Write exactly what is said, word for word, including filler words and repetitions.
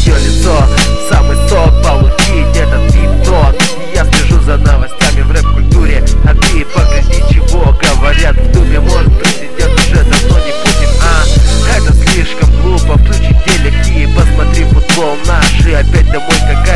ее лицо. Самый сок получить этот хип-тот. Я слежу за новостями в рэп-культуре, а ты погляди, чего говорят в думе. Может, президент уже давно не Путин, а это слишком глупо. Включи телек и посмотри футбол наш. И опять домой какая